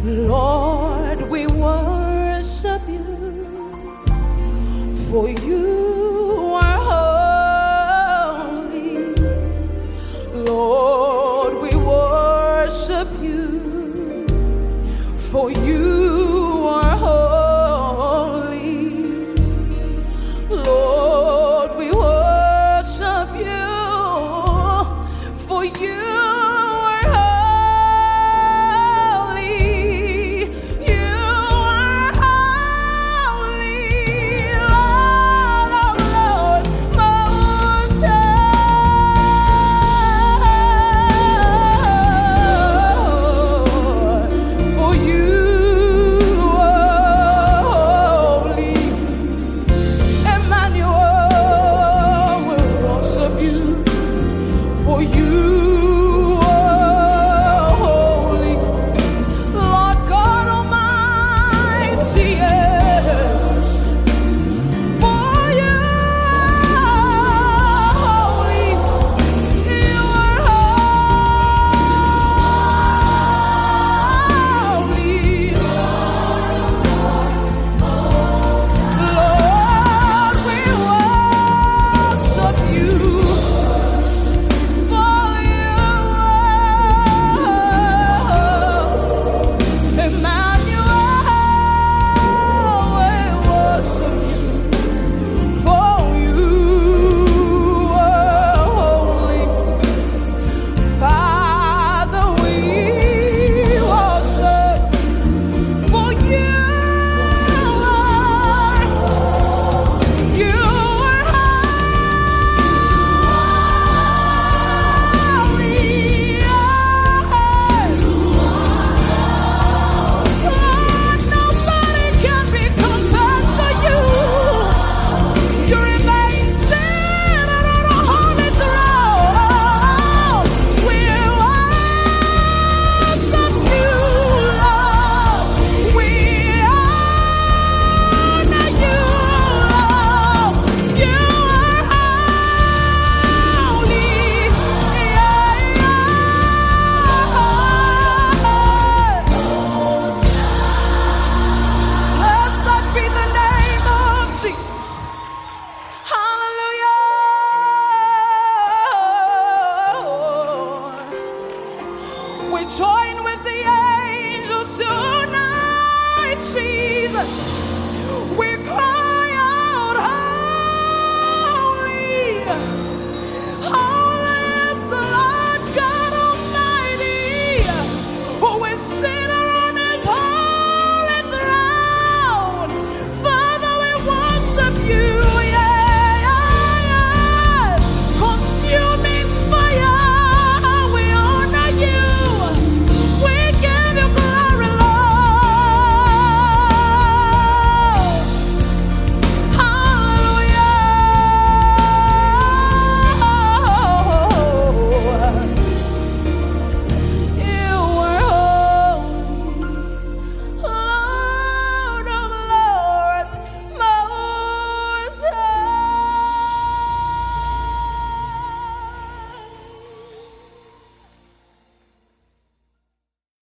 Lord, we worship you, for you are holy. Lord, we worship you, for you are holy. Lord, we worship you, for you are holy. You are holy, Lord of Lords, Most High. For you are holy. Emmanuel will worship you, for you are holy. Lord God Almighty, yes. For you are holy. You are holy. Lord, we worship you, for you are Emmanuel. We worship you, for you are holy. Father, we worship, for you are holy. Lord, nobody can be compared to you. You remain seated on a holy throne. We worship you, Lord. We honor you, Lord. You are holy. Blessed be the name of Jesus. Hallelujah. We join with the angels tonight, Jesus. We cry.